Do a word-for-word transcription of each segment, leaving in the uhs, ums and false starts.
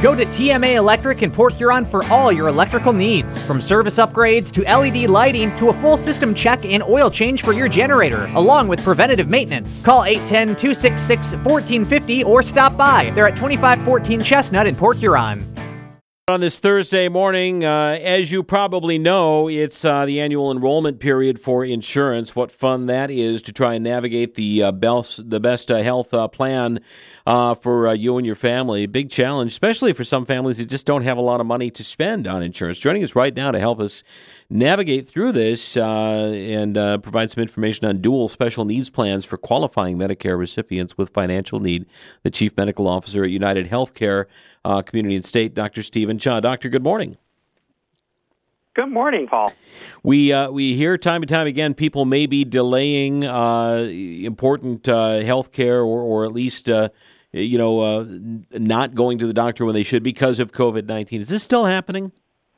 Go to T M A Electric in Port Huron for all your electrical needs. From service upgrades to L E D lighting to a full system check and oil change for your generator, along with preventative maintenance. Call eight one zero, two six six, one four five zero or stop by. They're at twenty-five fourteen Chestnut in Port Huron. On this Thursday morning, uh, as you probably know, it's uh, the annual enrollment period for insurance. What fun that is to try and navigate the uh, best, the best uh, health uh, plan uh, for uh, you and your family. Big challenge, especially for some families that just don't have a lot of money to spend on insurance. Joining us right now to help us navigate through this uh, and uh, provide some information on dual special needs plans for qualifying Medicare recipients with financial need, the Chief Medical Officer at United Healthcare uh, Community and State, Doctor Stephen Cha. Doctor, good morning. Good morning, Paul. We uh, we hear time and time again people may be delaying uh, important uh, health care or, or at least uh, you know uh, not going to the doctor when they should because of COVID nineteen. Is this still happening?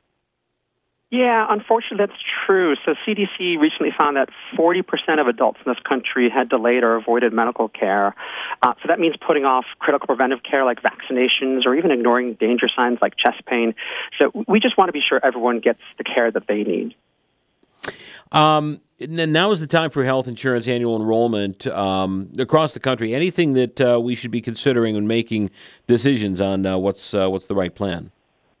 Yeah, unfortunately, that's true. So C D C recently found that forty percent of adults in this country had delayed or avoided medical care. Uh, so that means putting off critical preventive care like vaccinations or even ignoring danger signs like chest pain. So we just want to be sure everyone gets the care that they need. Um, now is the time for health insurance annual enrollment um, across the country. Anything that uh, we should be considering when making decisions on uh, what's uh, what's the right plan?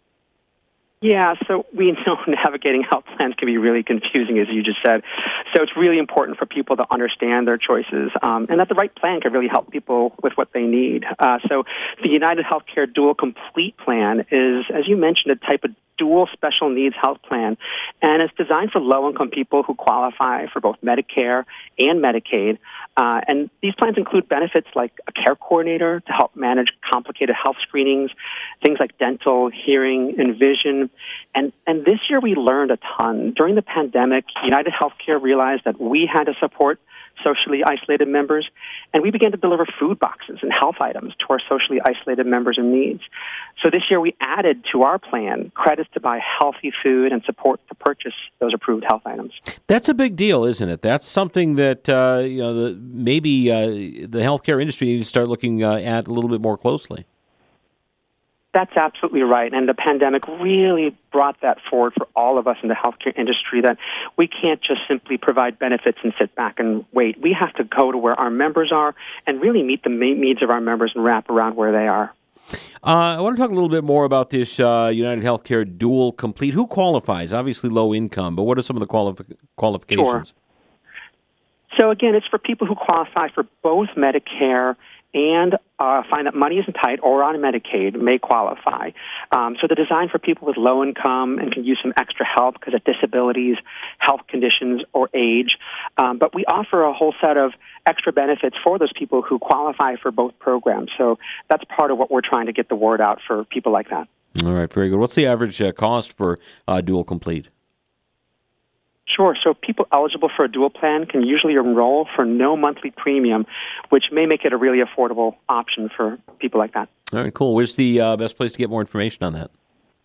Yeah, so we know navigating health plans can be really confusing, as you just said. So it's really important for people to understand their choices um, and that the right plan can really help people with what they need. Uh, so the United Healthcare Dual Complete Plan is, as you mentioned, a type of dual special needs health plan, and it's designed for low-income people who qualify for both Medicare and Medicaid. Uh, and these plans include benefits like a care coordinator to help manage complicated health screenings, things like dental, hearing, and vision. And, and this year we learned a ton. During the pandemic, United Healthcare realized that we had to support socially isolated members, and we began to deliver food boxes and health items to our socially isolated members in needs. So this year we added to our plan credits to buy healthy food and support to purchase those approved health items. That's a big deal, isn't it? That's something that uh, you know the, maybe uh, the healthcare industry needs to start looking uh, at a little bit more closely. That's absolutely right. And the pandemic really brought that forward for all of us in the healthcare industry, that we can't just simply provide benefits and sit back and wait. We have to go to where our members are and really meet the needs of our members and wrap around where they are. Uh, I want to talk a little bit more about this uh, United Healthcare Dual Complete. Who qualifies? Obviously low income, but what are some of the quali- qualifications? Sure. So again, it's for people who qualify for both Medicare and uh, find that money isn't tight or on Medicaid may qualify. Um, so they're designed for people with low income and can use some extra help because of disabilities, health conditions, or age. Um, but we offer a whole set of extra benefits for those people who qualify for both programs. So that's part of what we're trying to get the word out for people like that. All right, very good. What's the average uh, cost for uh, Dual Complete? Sure. So people eligible for a dual plan can usually enroll for no monthly premium, which may make it a really affordable option for people like that. All right, cool. Where's the uh, best place to get more information on that?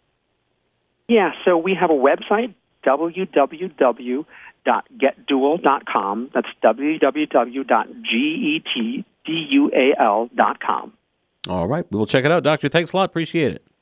Yeah, so we have a website, w w w dot get dual dot com. That's w w w dot get dual dot com. All right, we will check it out. Doctor, thanks a lot. Appreciate it.